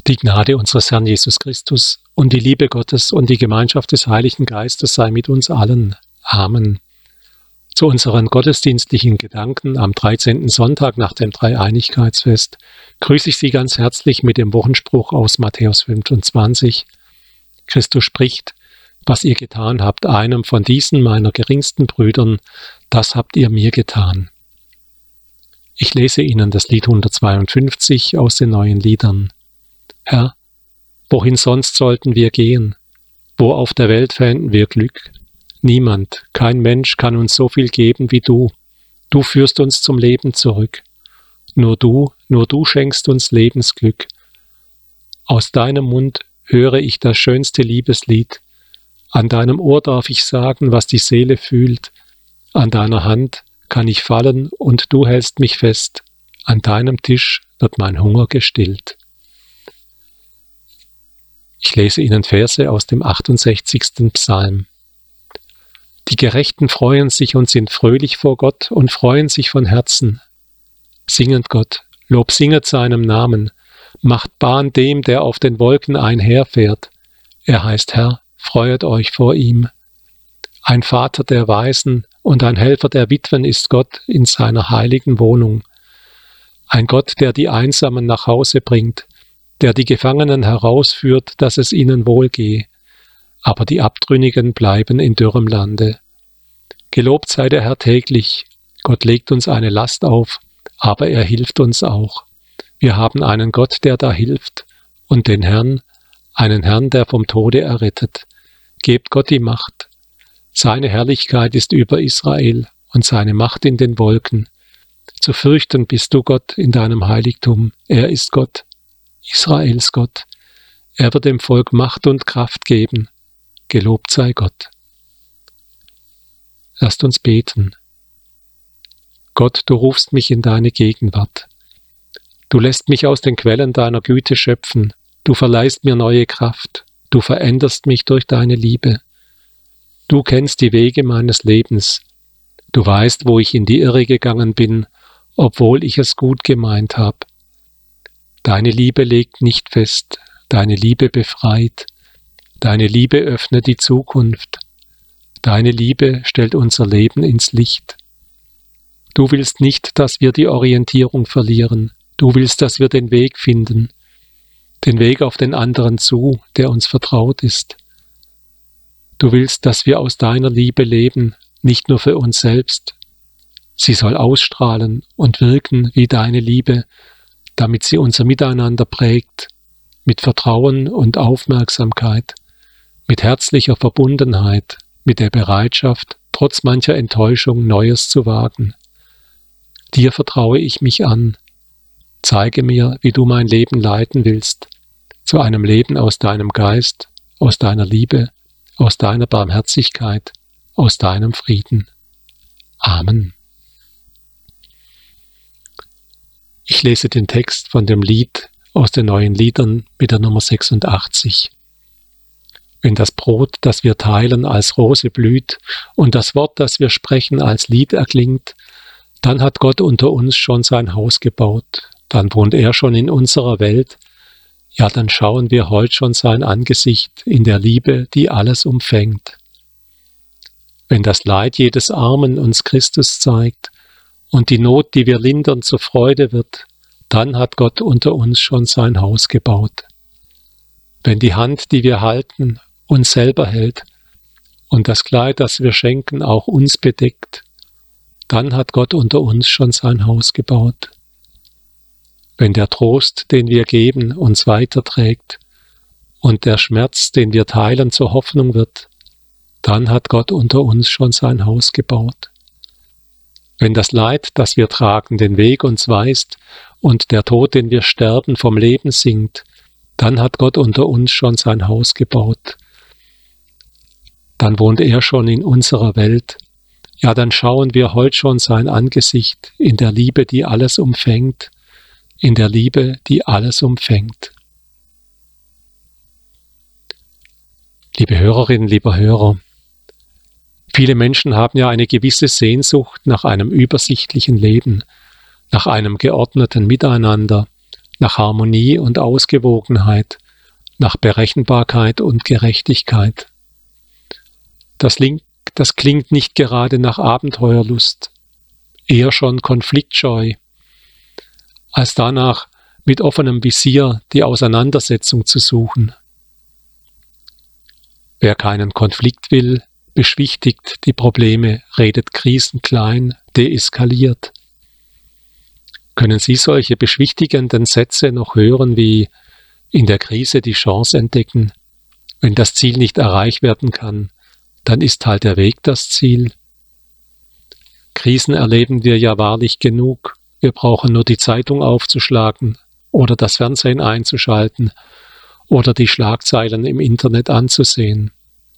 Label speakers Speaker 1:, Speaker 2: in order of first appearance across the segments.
Speaker 1: Die Gnade unseres Herrn Jesus Christus und die Liebe Gottes und die Gemeinschaft des Heiligen Geistes sei mit uns allen. Amen. Zu unseren gottesdienstlichen Gedanken am 13. Sonntag nach dem Dreieinigkeitsfest grüße ich Sie ganz herzlich mit dem Wochenspruch aus Matthäus 25. Christus spricht: Was ihr getan habt einem von diesen meiner geringsten Brüdern, das habt ihr mir getan. Ich lese Ihnen das Lied 152 aus den neuen Liedern. Herr, wohin sonst sollten wir gehen? Wo auf der Welt fänden wir Glück? Niemand, kein Mensch kann uns so viel geben wie du. Du führst uns zum Leben zurück. Nur du schenkst uns Lebensglück. Aus deinem Mund höre ich das schönste Liebeslied. An deinem Ohr darf ich sagen, was die Seele fühlt. An deiner Hand kann ich fallen und du hältst mich fest. An deinem Tisch wird mein Hunger gestillt. Ich lese Ihnen Verse aus dem 68. Psalm. Die Gerechten freuen sich und sind fröhlich vor Gott und freuen sich von Herzen. Singet Gott, Lob singet seinem Namen, macht Bahn dem, der auf den Wolken einherfährt. Er heißt Herr, freuet euch vor ihm. Ein Vater der Waisen und ein Helfer der Witwen ist Gott in seiner heiligen Wohnung. Ein Gott, der die Einsamen nach Hause bringt, der die Gefangenen herausführt, dass es ihnen wohlgehe. Aber die Abtrünnigen bleiben in dürrem Lande. Gelobt sei der Herr täglich. Gott legt uns eine Last auf, aber er hilft uns auch. Wir haben einen Gott, der da hilft, und den Herrn, einen Herrn, der vom Tode errettet. Gebt Gott die Macht. Seine Herrlichkeit ist über Israel und seine Macht in den Wolken. Zu fürchten bist du Gott in deinem Heiligtum. Er ist Gott, Israels Gott. Er wird dem Volk Macht und Kraft geben. Gelobt sei Gott. Lasst uns beten. Gott, du rufst mich in deine Gegenwart. Du lässt mich aus den Quellen deiner Güte schöpfen. Du verleihst mir neue Kraft. Du veränderst mich durch deine Liebe. Du kennst die Wege meines Lebens. Du weißt, wo ich in die Irre gegangen bin, obwohl ich es gut gemeint habe. Deine Liebe legt nicht fest, deine Liebe befreit, deine Liebe öffnet die Zukunft, deine Liebe stellt unser Leben ins Licht. Du willst nicht, dass wir die Orientierung verlieren, du willst, dass wir den Weg finden, den Weg auf den anderen zu, der uns vertraut ist. Du willst, dass wir aus deiner Liebe leben, nicht nur für uns selbst. Sie soll ausstrahlen und wirken wie deine Liebe, damit sie unser Miteinander prägt, mit Vertrauen und Aufmerksamkeit, mit herzlicher Verbundenheit, mit der Bereitschaft, trotz mancher Enttäuschung Neues zu wagen. Dir vertraue ich mich an. Zeige mir, wie du mein Leben leiten willst, zu einem Leben aus deinem Geist, aus deiner Liebe, aus deiner Barmherzigkeit, aus deinem Frieden. Amen. Ich lese den Text von dem Lied aus den neuen Liedern mit der Nummer 86. Wenn das Brot, das wir teilen, als Rose blüht und das Wort, das wir sprechen, als Lied erklingt, dann hat Gott unter uns schon sein Haus gebaut, dann wohnt er schon in unserer Welt, ja, dann schauen wir heute schon sein Angesicht in der Liebe, die alles umfängt. Wenn das Leid jedes Armen uns Christus zeigt, und die Not, die wir lindern, zur Freude wird, dann hat Gott unter uns schon sein Haus gebaut. Wenn die Hand, die wir halten, uns selber hält und das Kleid, das wir schenken, auch uns bedeckt, dann hat Gott unter uns schon sein Haus gebaut. Wenn der Trost, den wir geben, uns weiterträgt und der Schmerz, den wir teilen, zur Hoffnung wird, dann hat Gott unter uns schon sein Haus gebaut. Wenn das Leid, das wir tragen, den Weg uns weist und der Tod, den wir sterben, vom Leben singt, dann hat Gott unter uns schon sein Haus gebaut. Dann wohnt er schon in unserer Welt. Ja, dann schauen wir heute schon sein Angesicht in der Liebe, die alles umfängt, in der Liebe, die alles umfängt. Liebe Hörerinnen, lieber Hörer, viele Menschen haben ja eine gewisse Sehnsucht nach einem übersichtlichen Leben, nach einem geordneten Miteinander, nach Harmonie und Ausgewogenheit, nach Berechenbarkeit und Gerechtigkeit. Das klingt nicht gerade nach Abenteuerlust, eher schon konfliktscheu, als danach mit offenem Visier die Auseinandersetzung zu suchen. Wer keinen Konflikt will, beschwichtigt die Probleme, redet Krisen klein, deeskaliert. Können Sie solche beschwichtigenden Sätze noch hören wie in der Krise die Chance entdecken? Wenn das Ziel nicht erreicht werden kann, dann ist halt der Weg das Ziel. Krisen erleben wir ja wahrlich genug. Wir brauchen nur die Zeitung aufzuschlagen oder das Fernsehen einzuschalten oder die Schlagzeilen im Internet anzusehen.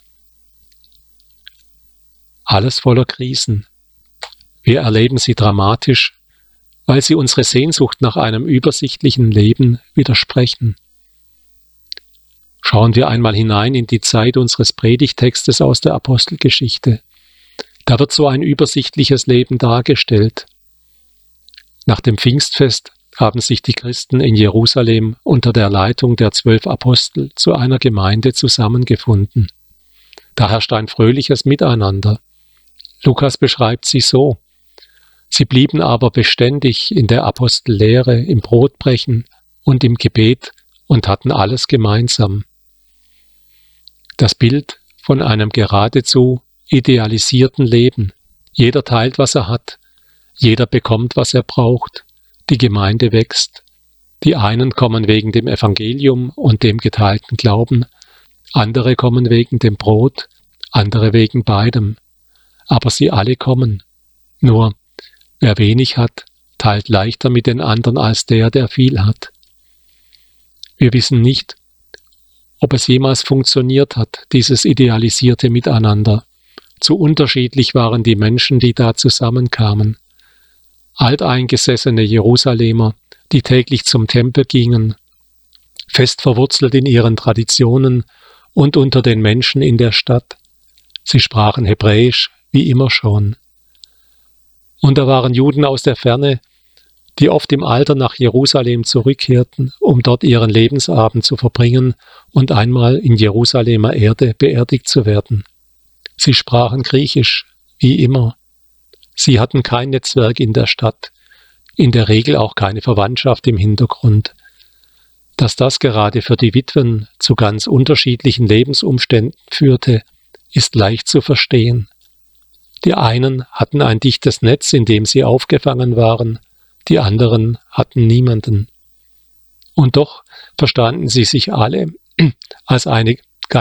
Speaker 1: Alles voller Krisen. Wir erleben sie dramatisch, weil sie unsere Sehnsucht nach einem übersichtlichen Leben widersprechen. Schauen wir einmal hinein in die Zeit unseres Predigttextes aus der Apostelgeschichte. Da wird so ein übersichtliches Leben dargestellt. Nach dem Pfingstfest haben sich die Christen in Jerusalem unter der Leitung der 12 Apostel zu einer Gemeinde zusammengefunden. Da herrscht ein fröhliches Miteinander. Lukas beschreibt sie so: Sie blieben aber beständig in der Apostellehre, im Brotbrechen und im Gebet und hatten alles gemeinsam. Das Bild von einem geradezu idealisierten Leben. Jeder teilt, was er hat. Jeder bekommt, was er braucht. Die Gemeinde wächst. Die einen kommen wegen dem Evangelium und dem geteilten Glauben. Andere kommen wegen dem Brot, andere wegen beidem. Aber sie alle kommen. Nur, wer wenig hat, teilt leichter mit den anderen als der viel hat. Wir wissen nicht, ob es jemals funktioniert hat, dieses idealisierte Miteinander. Zu unterschiedlich waren die Menschen, die da zusammenkamen. Alteingesessene Jerusalemer, die täglich zum Tempel gingen, fest verwurzelt in ihren Traditionen und unter den Menschen in der Stadt. Sie sprachen Hebräisch, wie immer schon. Und da waren Juden aus der Ferne, die oft im Alter nach Jerusalem zurückkehrten, um dort ihren Lebensabend zu verbringen und einmal in Jerusalemer Erde beerdigt zu werden. Sie sprachen Griechisch, wie immer. Sie hatten kein Netzwerk in der Stadt, in der Regel auch keine Verwandtschaft im Hintergrund. Dass das gerade für die Witwen zu ganz unterschiedlichen Lebensumständen führte, ist leicht zu verstehen. Die einen hatten ein dichtes Netz, in dem sie aufgefangen waren, die anderen hatten niemanden. Und doch verstanden sie sich alle als eine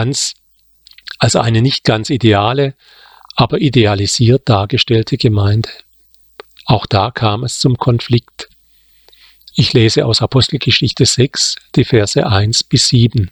Speaker 1: nicht ganz ideale, aber idealisiert dargestellte Gemeinde. Auch da kam es zum Konflikt. Ich lese aus Apostelgeschichte 6, die Verse 1-7.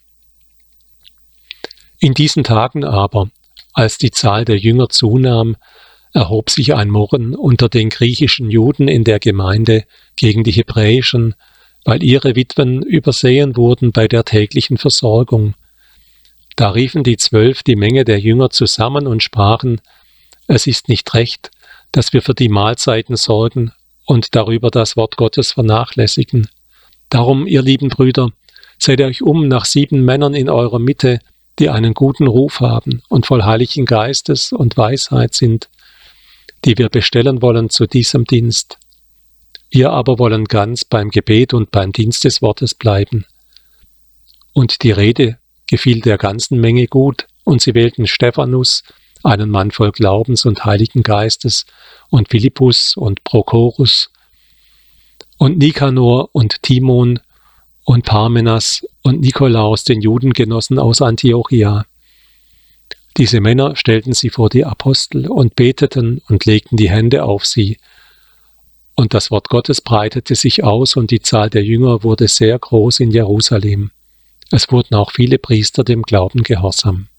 Speaker 1: In diesen Tagen aber, als die Zahl der Jünger zunahm, erhob sich ein Murren unter den griechischen Juden in der Gemeinde gegen die hebräischen, weil ihre Witwen übersehen wurden bei der täglichen Versorgung. Da riefen die 12 die Menge der Jünger zusammen und sprachen: Es ist nicht recht, dass wir für die Mahlzeiten sorgen und darüber das Wort Gottes vernachlässigen. Darum, ihr lieben Brüder, seht euch um nach 7 Männern in eurer Mitte, die einen guten Ruf haben und voll Heiligen Geistes und Weisheit sind, die wir bestellen wollen zu diesem Dienst. Wir aber wollen ganz beim Gebet und beim Dienst des Wortes bleiben. Und die Rede gefiel der ganzen Menge gut, und sie wählten Stephanus, einen Mann voll Glaubens und Heiligen Geistes, und Philippus und Prochorus, und Nikanor und Timon und Parmenas und Nikolaus, den Judengenossen aus Antiochia. Diese Männer stellten sie vor die Apostel und beteten und legten die Hände auf sie. Und das Wort Gottes breitete sich aus und die Zahl der Jünger wurde sehr groß in Jerusalem. Es wurden auch viele Priester dem Glauben gehorsam.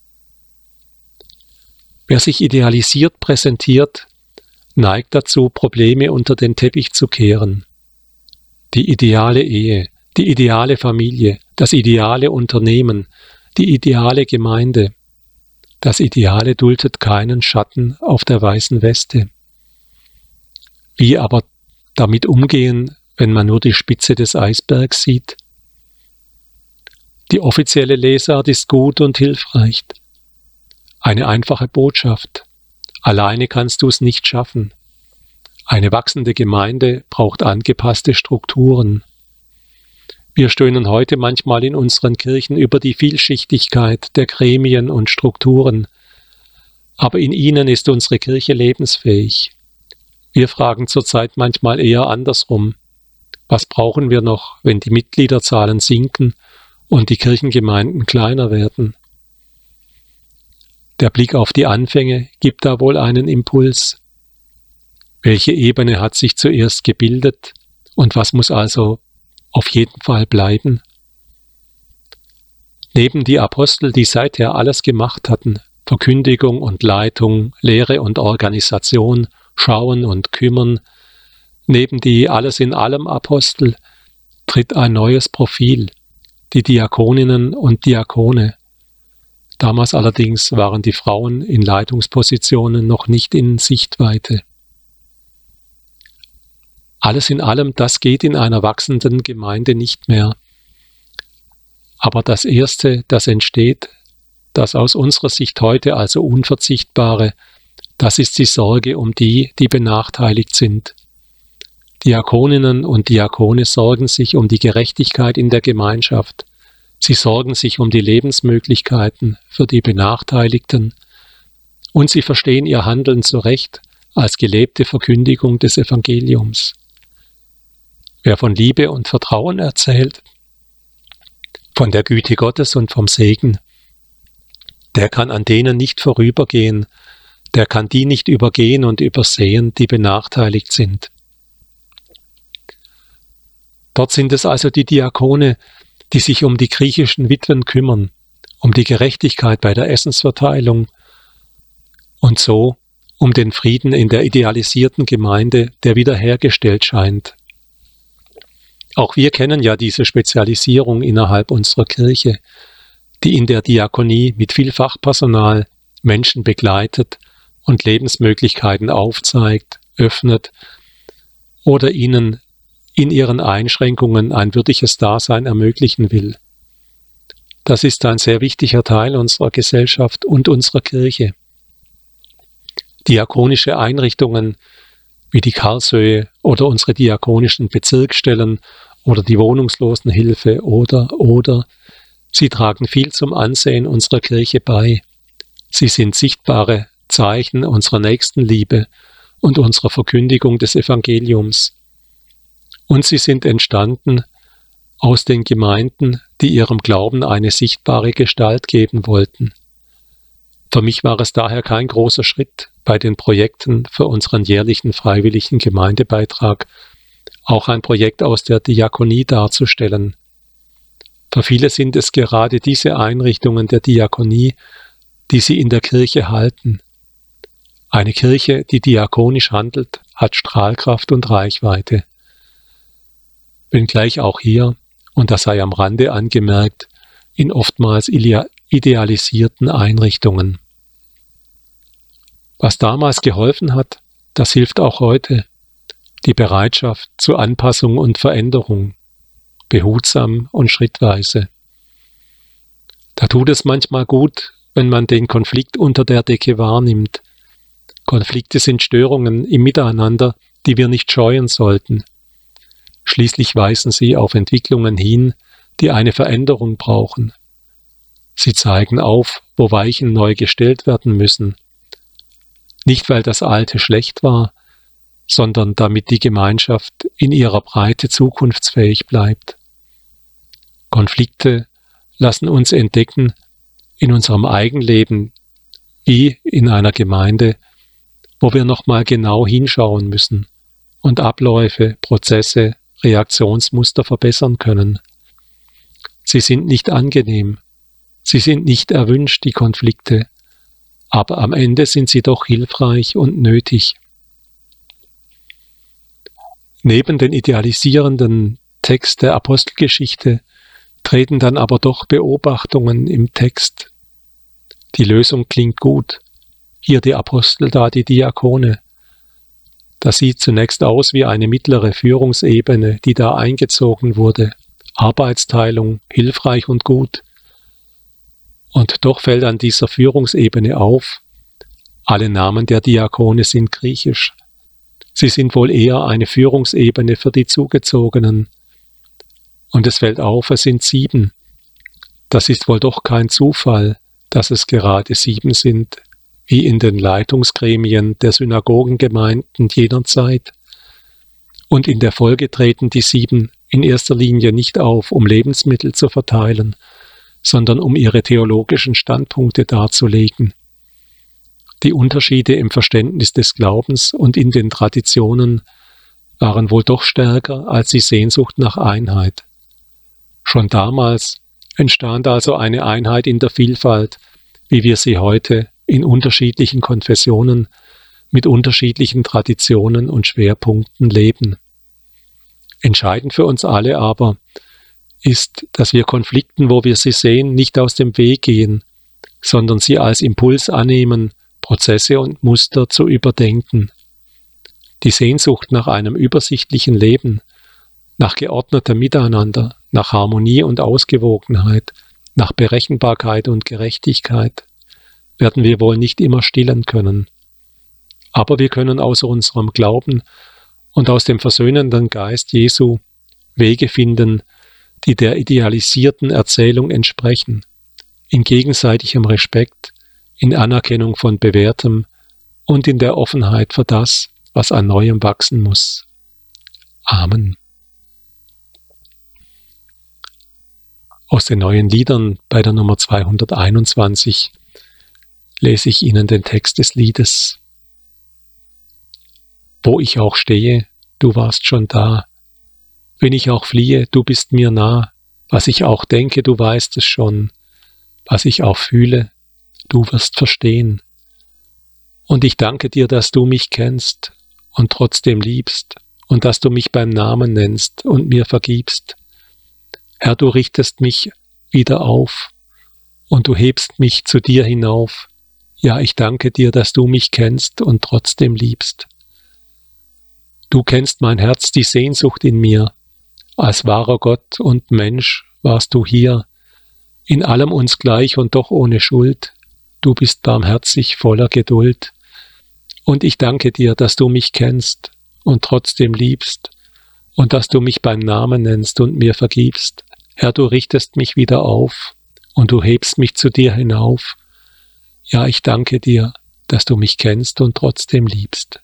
Speaker 1: Wer sich idealisiert präsentiert, neigt dazu, Probleme unter den Teppich zu kehren. Die ideale Ehe, die ideale Familie, das ideale Unternehmen, die ideale Gemeinde. Das Ideale duldet keinen Schatten auf der weißen Weste. Wie aber damit umgehen, wenn man nur die Spitze des Eisbergs sieht. Die offizielle Lesart ist gut und hilfreich. Eine einfache Botschaft. Alleine kannst du es nicht schaffen. Eine wachsende Gemeinde braucht angepasste Strukturen. Wir stöhnen heute manchmal in unseren Kirchen über die Vielschichtigkeit der Gremien und Strukturen, aber in ihnen ist unsere Kirche lebensfähig. Wir fragen zurzeit manchmal eher andersrum. Was brauchen wir noch, wenn die Mitgliederzahlen sinken und die Kirchengemeinden kleiner werden? Der Blick auf die Anfänge gibt da wohl einen Impuls. Welche Ebene hat sich zuerst gebildet und was muss also auf jeden Fall bleiben? Neben die Apostel, die seither alles gemacht hatten, Verkündigung und Leitung, Lehre und Organisation, Schauen und Kümmern, neben die Alles-in-allem-Apostel tritt ein neues Profil, die Diakoninnen und Diakone. Damals allerdings waren die Frauen in Leitungspositionen noch nicht in Sichtweite. Alles in allem, das geht in einer wachsenden Gemeinde nicht mehr. Aber das Erste, das entsteht, das aus unserer Sicht heute also Unverzichtbare, das ist die Sorge um die, die benachteiligt sind. Diakoninnen und Diakone sorgen sich um die Gerechtigkeit in der Gemeinschaft. Sie sorgen sich um die Lebensmöglichkeiten für die Benachteiligten und sie verstehen ihr Handeln zu Recht als gelebte Verkündigung des Evangeliums. Wer von Liebe und Vertrauen erzählt, von der Güte Gottes und vom Segen, der kann an denen nicht vorübergehen, der kann die nicht übergehen und übersehen, die benachteiligt sind. Dort sind es also die Diakone, die sich um die griechischen Witwen kümmern, um die Gerechtigkeit bei der Essensverteilung und so um den Frieden in der idealisierten Gemeinde, der wiederhergestellt scheint. Auch wir kennen ja diese Spezialisierung innerhalb unserer Kirche, die in der Diakonie mit viel Fachpersonal Menschen begleitet und Lebensmöglichkeiten aufzeigt, öffnet oder ihnen in ihren Einschränkungen ein würdiges Dasein ermöglichen will. Das ist ein sehr wichtiger Teil unserer Gesellschaft und unserer Kirche. Diakonische Einrichtungen wie die Karlshöhe oder unsere diakonischen Bezirksstellen oder die Wohnungslosenhilfe oder sie tragen viel zum Ansehen unserer Kirche bei. Sie sind sichtbare Zeichen unserer Nächstenliebe und unserer Verkündigung des Evangeliums. Und sie sind entstanden aus den Gemeinden, die ihrem Glauben eine sichtbare Gestalt geben wollten. Für mich war es daher kein großer Schritt, bei den Projekten für unseren jährlichen freiwilligen Gemeindebeitrag auch ein Projekt aus der Diakonie darzustellen. Für viele sind es gerade diese Einrichtungen der Diakonie, die sie in der Kirche halten. Eine Kirche, die diakonisch handelt, hat Strahlkraft und Reichweite. Wenngleich auch hier, und das sei am Rande angemerkt, in oftmals idealisierten Einrichtungen. Was damals geholfen hat, das hilft auch heute. Die Bereitschaft zur Anpassung und Veränderung, behutsam und schrittweise. Da tut es manchmal gut, wenn man den Konflikt unter der Decke wahrnimmt. Konflikte sind Störungen im Miteinander, die wir nicht scheuen sollten. Schließlich weisen sie auf Entwicklungen hin, die eine Veränderung brauchen. Sie zeigen auf, wo Weichen neu gestellt werden müssen. Nicht, weil das Alte schlecht war, sondern damit die Gemeinschaft in ihrer Breite zukunftsfähig bleibt. Konflikte lassen uns entdecken, in unserem Eigenleben wie in einer Gemeinde, wo wir nochmal genau hinschauen müssen und Abläufe, Prozesse, Reaktionsmuster verbessern können. Sie sind nicht angenehm, sie sind nicht erwünscht, die Konflikte, aber am Ende sind sie doch hilfreich und nötig. Neben den idealisierenden Text der Apostelgeschichte treten dann aber doch Beobachtungen im Text. Die Lösung klingt gut. Hier die Apostel, da die Diakone. Das sieht zunächst aus wie eine mittlere Führungsebene, die da eingezogen wurde. Arbeitsteilung, hilfreich und gut. Und doch fällt an dieser Führungsebene auf, alle Namen der Diakone sind griechisch. Sie sind wohl eher eine Führungsebene für die Zugezogenen. Und es fällt auf, es sind 7. Das ist wohl doch kein Zufall, dass es gerade 7 sind, wie in den Leitungsgremien der Synagogengemeinden jener Zeit. Und in der Folge treten die 7 in erster Linie nicht auf, um Lebensmittel zu verteilen, sondern um ihre theologischen Standpunkte darzulegen. Die Unterschiede im Verständnis des Glaubens und in den Traditionen waren wohl doch stärker als die Sehnsucht nach Einheit. Schon damals entstand also eine Einheit in der Vielfalt, wie wir sie heute in unterschiedlichen Konfessionen mit unterschiedlichen Traditionen und Schwerpunkten leben. Entscheidend für uns alle aber ist, dass wir Konflikten, wo wir sie sehen, nicht aus dem Weg gehen, sondern sie als Impuls annehmen, Prozesse und Muster zu überdenken. Die Sehnsucht nach einem übersichtlichen Leben, nach geordnetem Miteinander, nach Harmonie und Ausgewogenheit, nach Berechenbarkeit und Gerechtigkeit, werden wir wohl nicht immer stillen können. Aber wir können aus unserem Glauben und aus dem versöhnenden Geist Jesu Wege finden, die der idealisierten Erzählung entsprechen, in gegenseitigem Respekt, in Anerkennung von Bewährtem und in der Offenheit für das, was an Neuem wachsen muss. Amen. Aus den neuen Liedern bei der Nummer 221 lese ich Ihnen den Text des Liedes. Wo ich auch stehe, du warst schon da. Wenn ich auch fliehe, du bist mir nah. Was ich auch denke, du weißt es schon. Was ich auch fühle, du wirst verstehen. Und ich danke dir, dass du mich kennst und trotzdem liebst und dass du mich beim Namen nennst und mir vergibst. Herr, du richtest mich wieder auf und du hebst mich zu dir hinauf. Ja, ich danke dir, dass du mich kennst und trotzdem liebst. Du kennst mein Herz, die Sehnsucht in mir. Als wahrer Gott und Mensch warst du hier, in allem uns gleich und doch ohne Schuld. Du bist barmherzig, voller Geduld. Und ich danke dir, dass du mich kennst und trotzdem liebst und dass du mich beim Namen nennst und mir vergibst. Herr, du richtest mich wieder auf und du hebst mich zu dir hinauf. Ja, ich danke dir, dass du mich kennst und trotzdem liebst.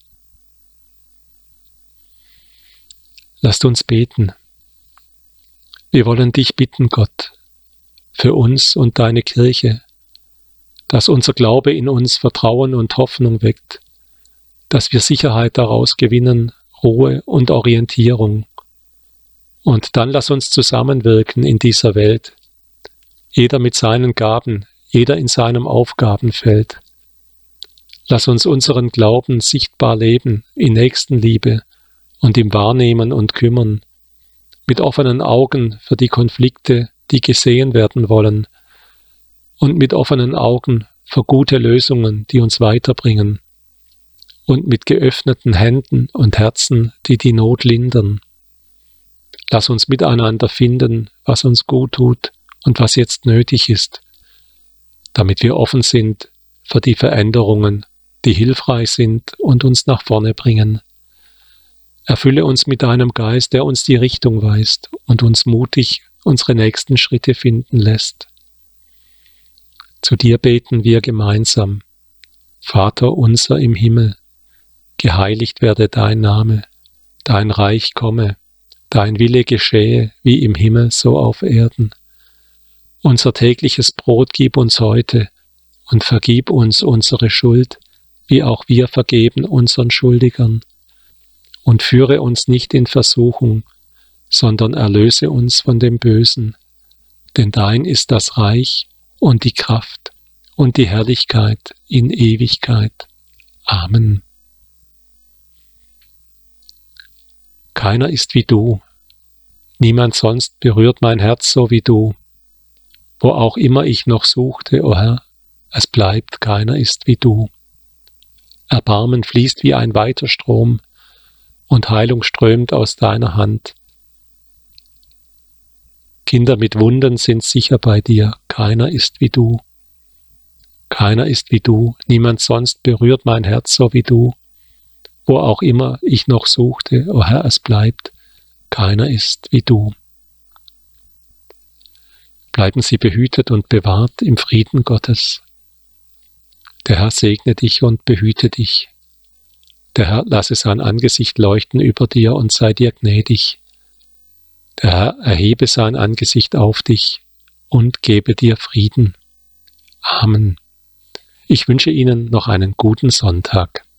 Speaker 1: Lasst uns beten. Wir wollen dich bitten, Gott, für uns und deine Kirche, dass unser Glaube in uns Vertrauen und Hoffnung weckt, dass wir Sicherheit daraus gewinnen, Ruhe und Orientierung. Und dann lass uns zusammenwirken in dieser Welt, jeder mit seinen Gaben, jeder in seinem Aufgabenfeld. Lass uns unseren Glauben sichtbar leben in Nächstenliebe und im Wahrnehmen und Kümmern, mit offenen Augen für die Konflikte, die gesehen werden wollen, und mit offenen Augen für gute Lösungen, die uns weiterbringen, und mit geöffneten Händen und Herzen, die die Not lindern. Lass uns miteinander finden, was uns gut tut und was jetzt nötig ist, damit wir offen sind für die Veränderungen, die hilfreich sind und uns nach vorne bringen. Erfülle uns mit deinem Geist, der uns die Richtung weist und uns mutig unsere nächsten Schritte finden lässt. Zu dir beten wir gemeinsam. Vater unser im Himmel, geheiligt werde dein Name, dein Reich komme, dein Wille geschehe, wie im Himmel so auf Erden. Unser tägliches Brot gib uns heute und vergib uns unsere Schuld, wie auch wir vergeben unseren Schuldigern. Und führe uns nicht in Versuchung, sondern erlöse uns von dem Bösen. Denn dein ist das Reich und die Kraft und die Herrlichkeit in Ewigkeit. Amen. Keiner ist wie du. Niemand sonst berührt mein Herz so wie du. Wo auch immer ich noch suchte, o Herr, es bleibt, keiner ist wie du. Erbarmen fließt wie ein weiter Strom, und Heilung strömt aus deiner Hand. Kinder mit Wunden sind sicher bei dir. Keiner ist wie du. Keiner ist wie du. Niemand sonst berührt mein Herz so wie du. Wo auch immer ich noch suchte, o Herr, es bleibt. Keiner ist wie du. Bleiben Sie behütet und bewahrt im Frieden Gottes. Der Herr segne dich und behüte dich. Der Herr lasse sein Angesicht leuchten über dir und sei dir gnädig. Der Herr erhebe sein Angesicht auf dich und gebe dir Frieden. Amen. Ich wünsche Ihnen noch einen guten Sonntag.